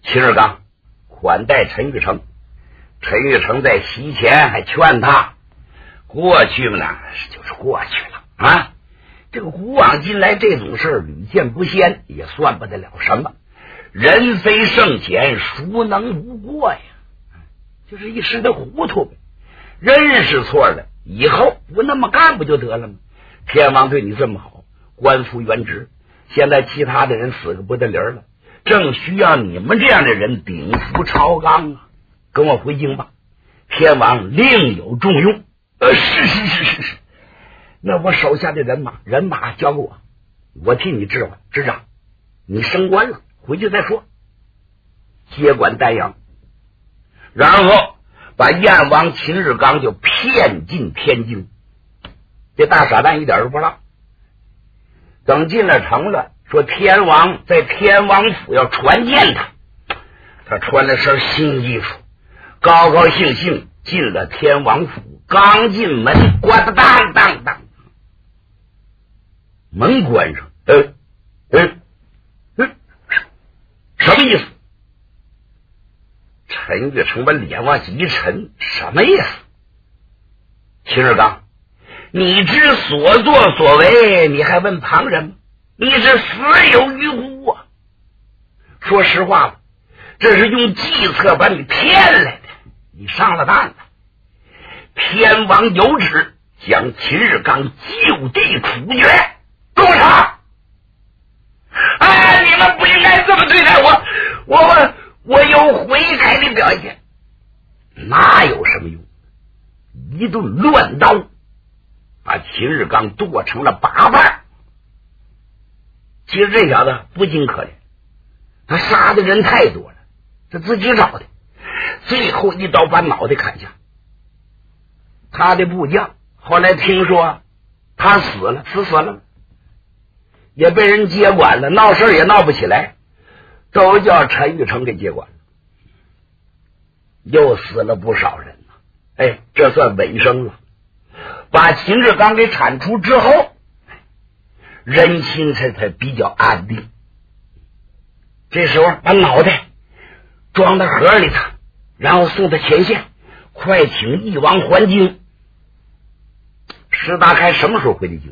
秦二刚款待陈玉成，陈玉成在席前还劝他，过去呢就是过去了啊，这个古往今来这种事屡见不鲜，也算不得了什么。人非圣贤，孰能无过呀？就是一时的糊涂呗。人是错了，以后不那么干不就得了吗？天王对你这么好，官复原职，现在其他的人死个不得理了，正需要你们这样的人顶伏朝纲啊！跟我回京吧，天王另有重用。是，那我手下的人马交给我替你执掌，你升官了，回去再说。接管丹阳，然后把燕王秦日刚就骗进天津。这大傻蛋一点都不让。等进了城了，说天王在天王府要传见他穿了身新衣服，高高兴兴进了天王府。刚进门，咣当当当，门关上。什么意思？陈玉成把脸往一沉，什么意思？秦二刚，你知所作所为，你还问旁人吗？你是死有余辜啊！说实话吧，这是用计策把你骗来的，你上了当了。天王有旨，将秦日刚就地处决。住手！你们不应该这么对待我有悔改的表现。哪有什么用？一顿乱刀把秦日刚剁成了8瓣。其实这小子不仅可怜，他杀的人太多了，他自己找的，最后一刀把脑袋砍下。他的部将后来听说他死了，也被人接管了，闹事也闹不起来，都叫陈玉成给接管了，又死了不少人了。这算尾声了。把秦日刚给铲除之后，人心才比较安定。这时候把脑袋装到盒里头，然后送到前线，快请义王还京。石达开什么时候回的京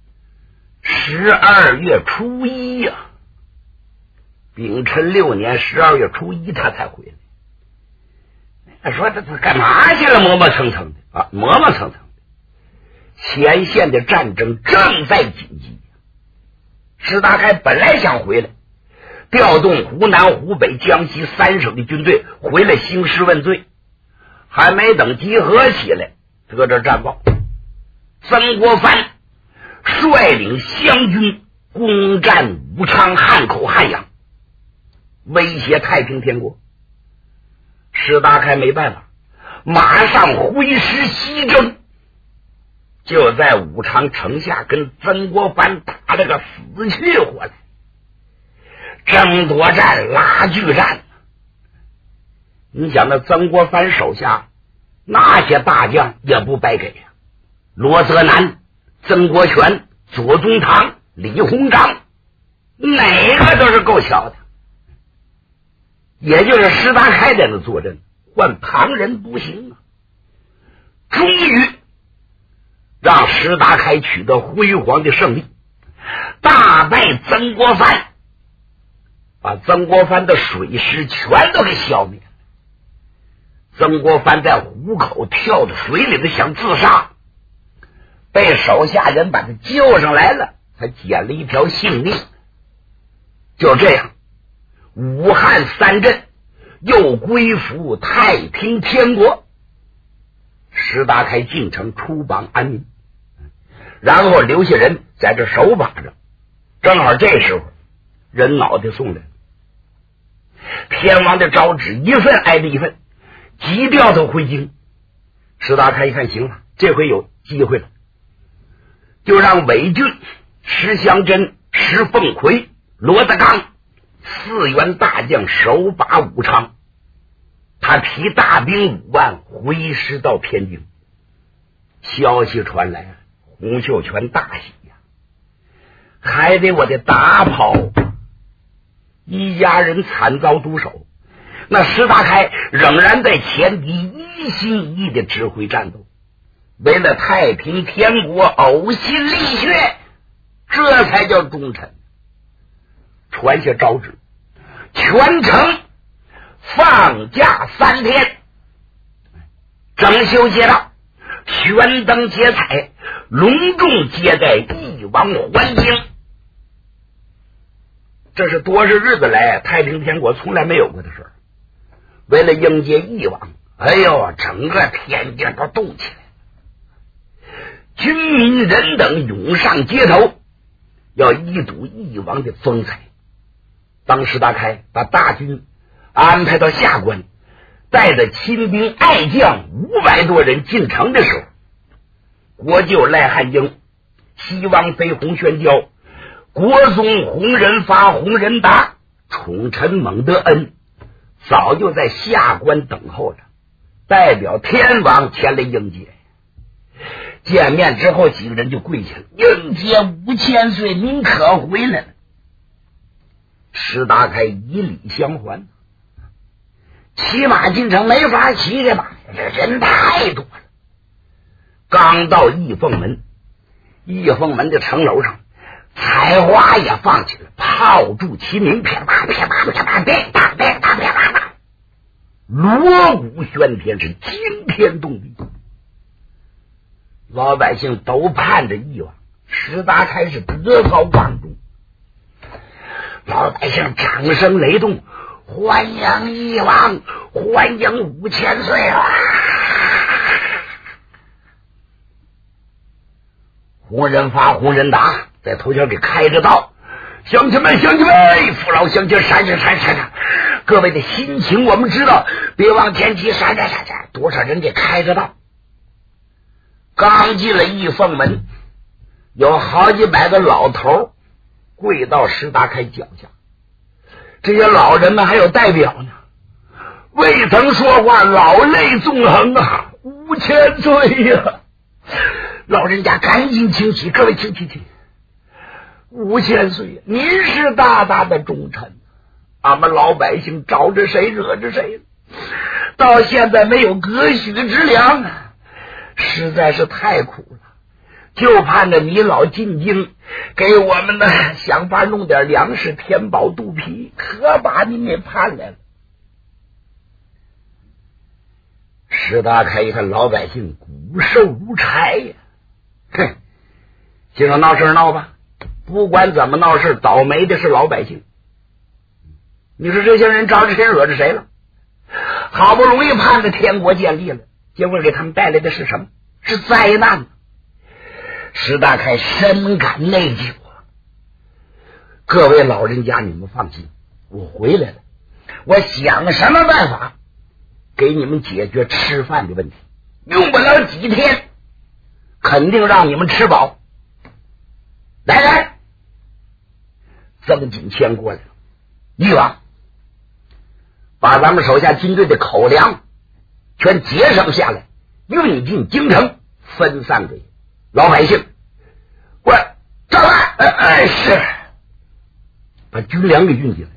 ？12月初1呀，丙辰6年12月初1他才回来。说他干嘛去了？磨磨蹭蹭的。前线的战争正在紧急，石达开本来想回来，调动湖南、湖北、江西3省的军队回来兴师问罪，还没等集合起来，得这战报，曾国藩率领湘军攻占武昌、汉口、汉阳，威胁太平天国。石达开没办法，马上挥师西征，就在武昌城下跟曾国藩打了个死去活来，争夺战、拉锯战。你想那曾国藩手下那些大将也不白给呀，罗泽南、曾国荃、左宗棠、李鸿章，哪个都是够瞧的。也就是石达开在那坐镇，换旁人不行啊。终于让石达开取得辉煌的胜利，大败曾国藩，把曾国藩的水师全都给消灭了。曾国藩在虎口跳到水里头想自杀，被手下人把他救上来了，才捡了一条性命。就这样，武汉3镇又归附太平天国。石达开进城出榜安民，然后留下人在这守把着。正好这时候人脑袋送来，天王的诏旨一份挨着一份，急调他回京。石达开一看，行了，这回有机会了，就让韦俊、石祥珍、石凤奎、罗德刚4员大将守把武昌。他提大兵5万回师到天津。消息传来，洪秀全大喜呀，还得我的打跑，一家人惨遭毒手， 那石达开仍然在前敌一心一意的指挥战斗，为了太平天国呕心沥血，这才叫忠臣。传下诏旨，全城放假3天，整修街道，悬灯结彩，隆重接待义王还京。这是多少日子来太平天国从来没有过的事儿。为了迎接义王，哎呦，整个天津都动起来，军民人等涌上街头，要一睹义王的风采。当时大开把大军安排到下关，带着亲兵爱将500多人进城的时候，国舅赖汉英、西王妃洪宣娇、国宗洪仁发、洪仁达、宠臣蒙德恩早就在下关等候着，代表天王前来迎接。见面之后，几个人就跪下了，迎接5000岁，您可回来了。石达开以礼相还，骑马进城没法骑这马，这人太多了。刚到义凤门，义凤门的城楼上彩花也放起了，炮竹齐鸣，噼啪噼啪噼啪噼啪噼啪噼啪啪，锣鼓喧天，是惊天动地。老百姓都盼着义王，石达开是德高望重，老百姓掌声雷动，欢迎义王，欢迎5000岁啊！洪仁发、洪仁达在头前给开着道，乡亲们，乡亲们，父老乡亲，闪闪闪闪闪！各位的心情我们知道，别往前骑，闪闪闪闪！多少人给开着道。刚进了义凤门，有好几百个老头跪到石达开脚下。这些老人们还有代表呢，未曾说话，老泪纵横啊！5000岁呀！老人家赶紧请起，各位请。5000岁，您是大大的忠臣，俺们老百姓招着谁惹着谁了，到现在没有割许之粮啊，实在是太苦了，就盼着你老进京，给我们呢想法弄点粮食填饱肚皮，可把您给盼来了。石达开一看老百姓骨瘦如柴呀，哼，就说闹事闹吧，不管怎么闹事，倒霉的是老百姓。你说这些人招着谁惹着谁了？好不容易盼着天国建立了，结果给他们带来的是什么？是灾难。石达开深感内疚啊！各位老人家，你们放心，我回来了，我想什么办法给你们解决吃饭的问题，用不了几天，肯定让你们吃饱。来，曾锦谦过来了，义王，把咱们手下军队的口粮全节省下来，运进京城，分散给老百姓。我照办。是，把军粮给运进来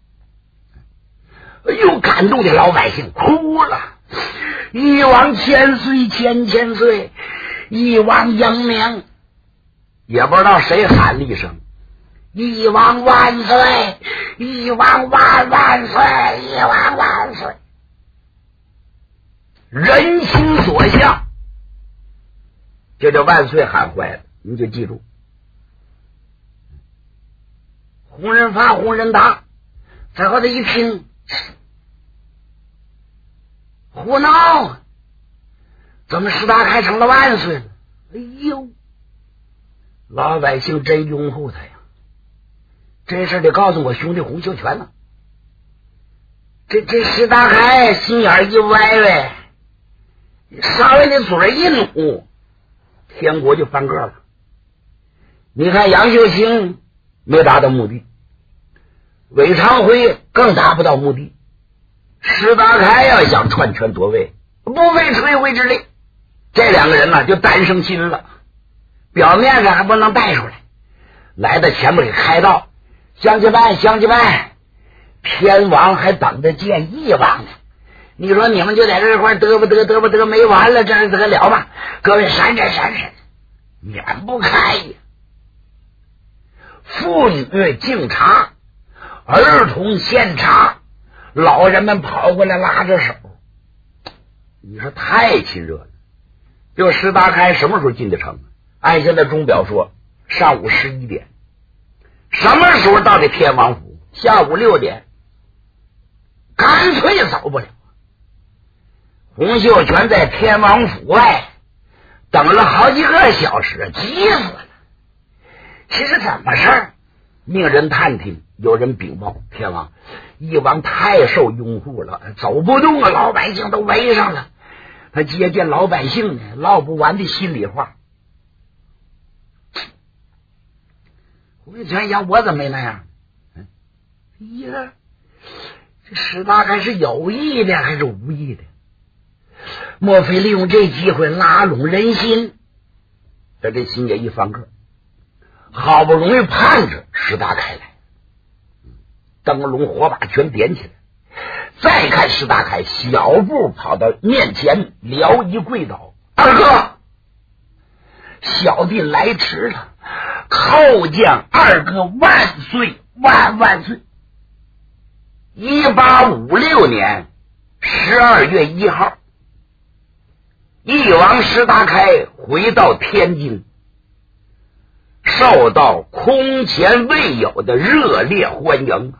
了。哎呦，感动的老百姓哭了。义王千岁，千岁，义王英明。也不知道谁喊了一声：“义王万岁！义王万岁！义王万岁！”人心所向，这叫万岁喊坏了，你就记住。洪仁发、洪仁达在后头一听，胡闹！怎么石达开成了万岁了？哎呦！老百姓真拥护他呀！这事得告诉我兄弟洪秀全了。这石达开心眼一歪歪，稍微的嘴一努，天国就翻个了。你看杨秀清没达到目的，韦长辉更达不到目的。石达开要想篡权夺位，不费吹灰之力，这两个人呢就单生心了。表面上还不能带出来，来到前面给开道，乡亲们， 天王还等着见翼王呢。你说你们就在这块嘚啵嘚没完了，这得了吗？各位闪，免不开呀！妇女敬茶，儿童献茶，老人们跑过来拉着手，你说太亲热了。就石达开什么时候进的城？按现在钟表说上午11点。什么时候到的天王府？下午6点。干脆走不了。洪秀全在天王府外等了好几个小时，急死了。其实怎么事儿？命人探听，有人禀报天王，翼王太受拥护了，走不动了，老百姓都围上了。他接见老百姓呢，唠不完的心里话。洪秀全想，我怎么没那样？呀，这石达开是有意的还是无意的？莫非利用这机会拉拢人心？在这心也一翻个，好不容易盼着石达开来，灯笼火把全点起来。再看石达开小步跑到面前，撩衣跪倒：“二哥，小弟来迟了，叩见二哥万岁万岁。”1856年12月1号，翼王石达开回到天津，受到空前未有的热烈欢迎。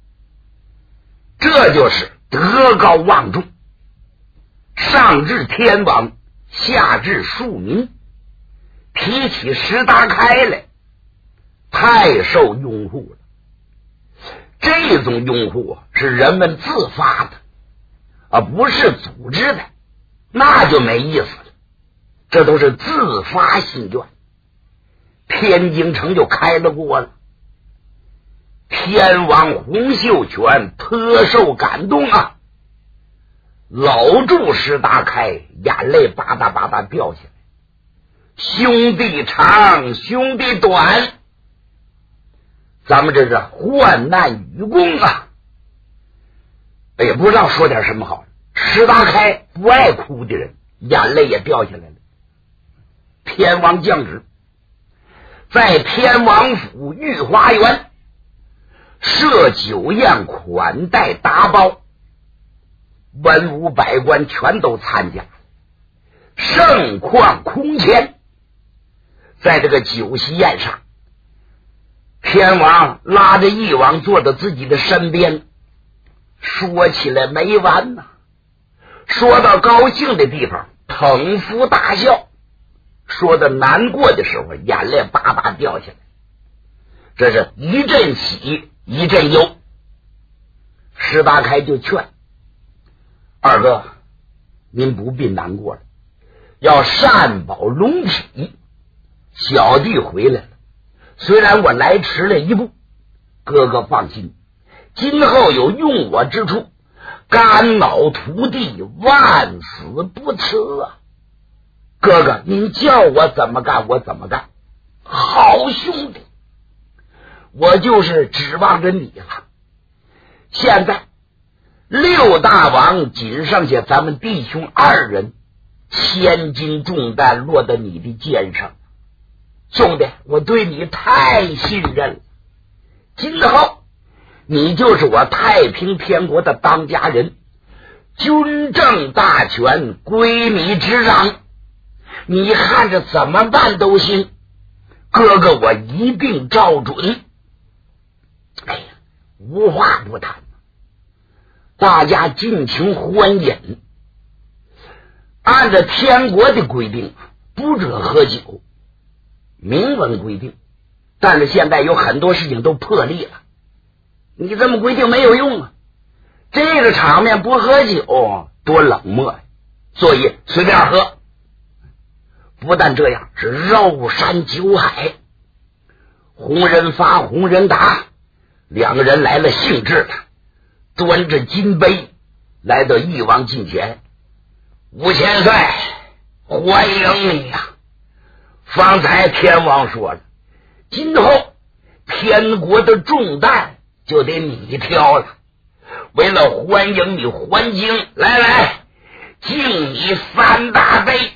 这就是德高望重，上至天王，下至庶民，提起石达开来，太受拥护了。这种拥护是人们自发的，而不是组织的，那就没意思了。这都是自发心愿，天津城就开了锅了。天王洪秀全颇受感动啊，搂住石达开，眼泪吧嗒吧嗒掉下来。兄弟长，兄弟短，咱们这是患难与共啊！也不知道说点什么好。石达开不爱哭的人，眼泪也掉下来了。天王降旨，在天王府御花园设酒宴款待达包，文武百官全都参加，盛况空前。在这个酒席宴上，天王拉着翼王坐到自己的身边，说起来没完呐。说到高兴的地方捧腹大笑，说到难过的时候眼泪巴巴掉下来。这是一阵喜一阵忧。石达开就劝二哥，您不必难过了，要善保龙体。小弟回来了，虽然我来迟了一步，哥哥放心，今后有用我之处，肝脑涂地，万死不辞啊！哥哥，您叫我怎么干我怎么干。好兄弟，我就是指望着你了。现在6大王仅剩下咱们弟兄2人，千斤重担落到你的肩上。兄弟，我对你太信任了，今后你就是我太平天国的当家人，军政大权归你执掌，你看着怎么办都行，哥哥我一定照准。哎呀，无话不谈，大家尽情欢饮。按照天国的规定，不准喝酒，明文规定，但是现在有很多事情都破例了，你这么规定没有用啊。这个场面不喝酒多冷漠呀，所以随便喝。不但这样，是肉山酒海，红人发红人打，2个人来了兴致了，端着金杯来到翼王近前。5千岁，欢迎你呀！方才天王说了，今后天国的重担就得你挑了， 为了欢迎你还京，来敬你3大杯。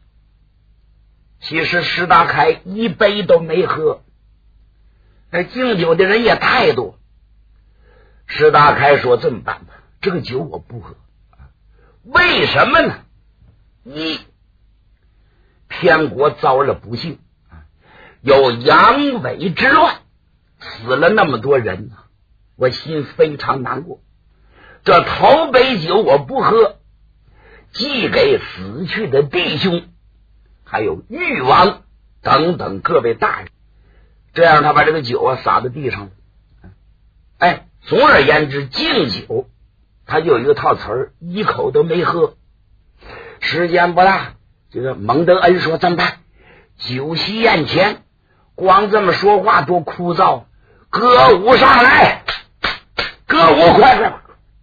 其实石达开一杯都没喝，敬酒的人也太多。石达开说这么办吧，这个酒我不喝。为什么呢？一，偏国遭了不幸，有阳痿之乱，死了那么多人，我心非常难过。这头杯酒我不喝，寄给死去的弟兄，还有誉王等等各位大人。这样他把这个酒洒在地上了。总而言之，敬酒他就有一个套词儿，一口都没喝。时间不大，这个蒙德恩说怎么办？酒席宴前光这么说话多枯燥，歌舞上来，歌舞快！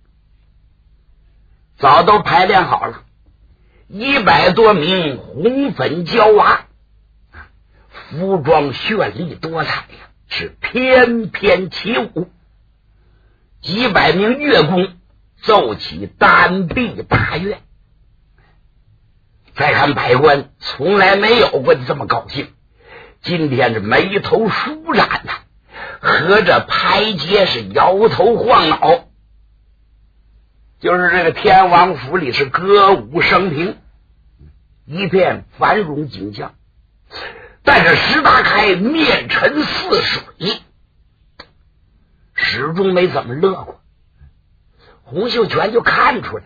早都排练好了，100多名红粉娇娃，服装绚丽多彩呀，是翩翩起舞。几百名乐工奏起单臂大乐。再看百官，从来没有过这么高兴，今天是眉头舒展呐，合着拍街是摇头晃脑。就是这个天王府里是歌舞升平，一片繁荣景象。但是石达开面沉似水，始终没怎么乐过。洪秀全就看出来了，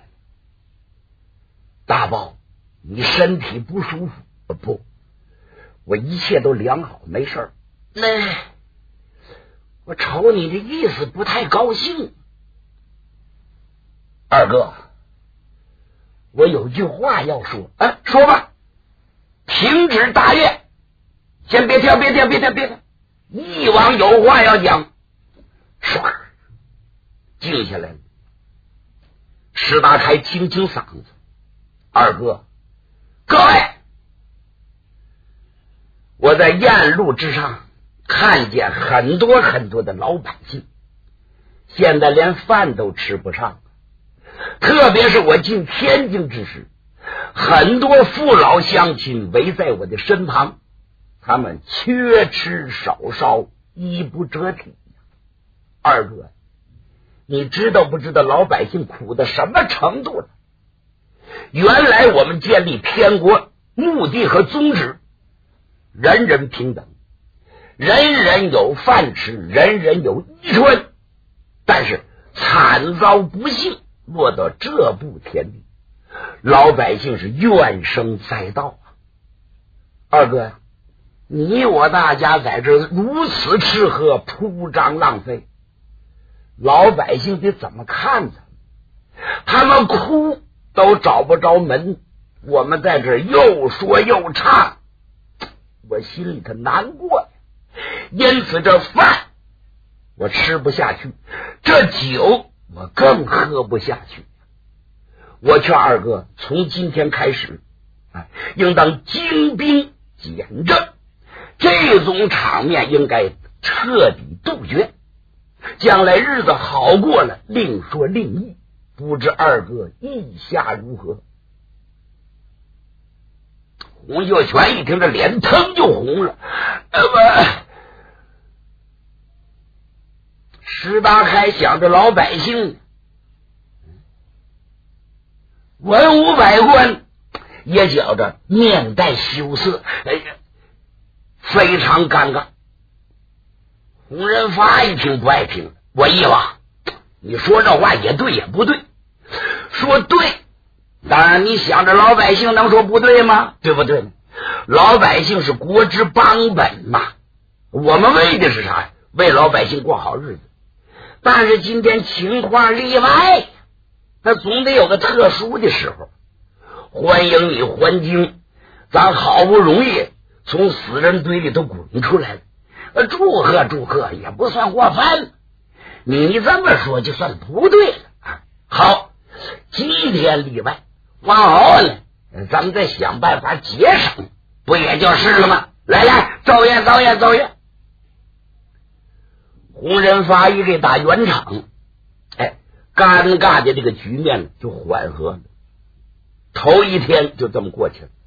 大宝，你身体不舒服？不，我一切都良好，没事儿。那我瞅你的意思不太高兴。二哥，我有句话要说，说吧。停止大乐，先别跳，一王有话要讲。唰，静下来了。石达开清清嗓子，二哥，各位，我在雁路之上看见很多的老百姓，现在连饭都吃不上，特别是我进天津之时，很多父老乡亲围在我的身旁，他们缺吃少烧，衣不遮体。二哥，你知道不知道老百姓苦到什么程度了？原来我们建立偏国目的和宗旨，人人平等，人人有饭吃，人人有衣穿，但是惨遭不幸，落到这步田地，老百姓是怨声载道啊！二哥呀，你我大家在这如此吃喝，铺张浪费，老百姓得怎么看咱们？他们哭都找不着门，我们在这又说又唱，我心里头难过呀。因此这饭我吃不下去，这酒我更喝不下去。我劝二哥从今天开始，应当精兵简政，这种场面应该彻底杜绝。将来日子好过了，另说另议。不知二哥意下如何？洪秀全一听，这脸腾就红了。石达开想着老百姓，文武百官也觉着面带羞涩，非常尴尬。洪仁发一听不爱听，我一往，你说这话也对也不对。说对，当然你想着老百姓能说不对吗？对不对？老百姓是国之邦本嘛，我们为的是啥呀？为老百姓过好日子。但是今天情况例外，那总得有个特殊的时候。欢迎你还京，咱好不容易从死人堆里头滚出来了，祝贺也不算过分。你这么说就算不对了。好，今天例外，往后呢咱们再想办法节省，不也就是了吗？来，奏乐。洪仁发一给打圆场， 尴尬的这个局面就缓和了。头一天就这么过去了，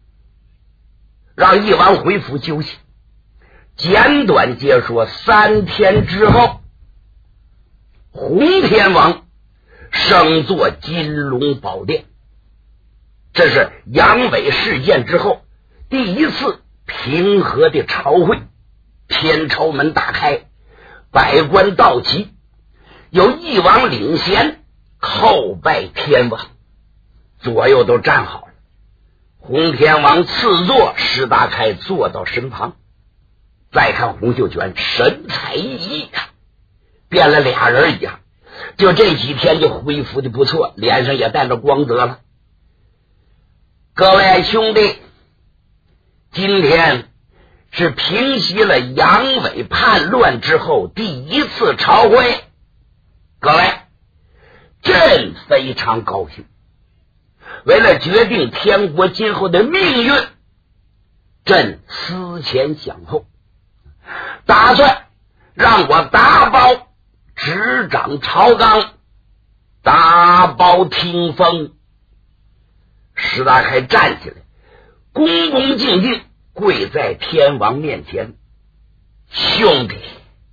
让义王回府休息。简短接说，3天之后，洪天王升坐金龙宝殿，这是杨伟事件之后第一次平和的朝会。天朝门大开，百官到齐，由义王领衔叩拜天王，左右都站好了。洪天王赐座，石达开坐到身旁。再看洪秀全神采奕奕啊，变了俩人一样，就这几天就恢复的不错，脸上也带着光泽了。各位兄弟，今天是平息了杨伟叛乱之后第一次朝会，各位，朕非常高兴。为了决定天国今后的命运，朕思前想后，打算让我打包执掌朝纲，打包听风。石达开站起来，恭恭敬敬跪在天王面前。兄弟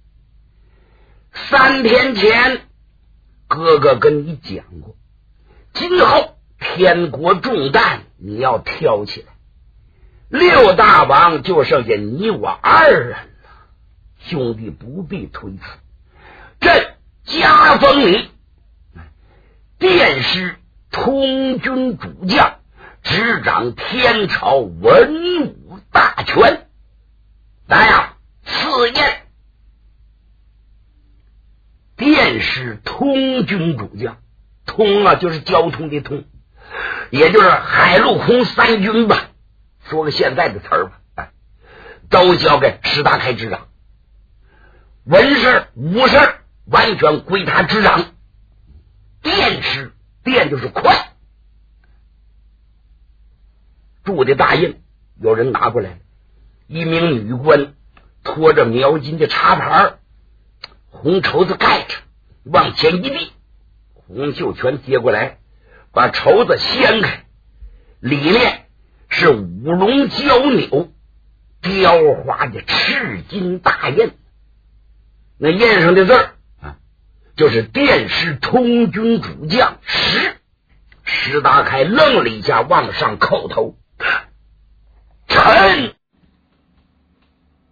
，3天前哥哥跟你讲过，今后天国重担你要挑起来，6大王就剩下你我2人了，兄弟不必推辞，朕加封你殿师通军主将，执掌天朝文武大权。来呀，赐宴。殿师通军主将，通啊就是交通的通，也就是海陆空3军吧，说个现在的词儿吧，都交给石达开执掌，文事武事完全归他执掌。殿师，殿就是快，铸的大印有人拿过来，一名女官拖着描金的茶盘，红绸子盖着，往前一递，洪秀全接过来，把绸子掀开，里面是五龙交钮雕花的赤金大印，那印上的字儿就是殿师通军主将石达开愣了一下，往上叩头。臣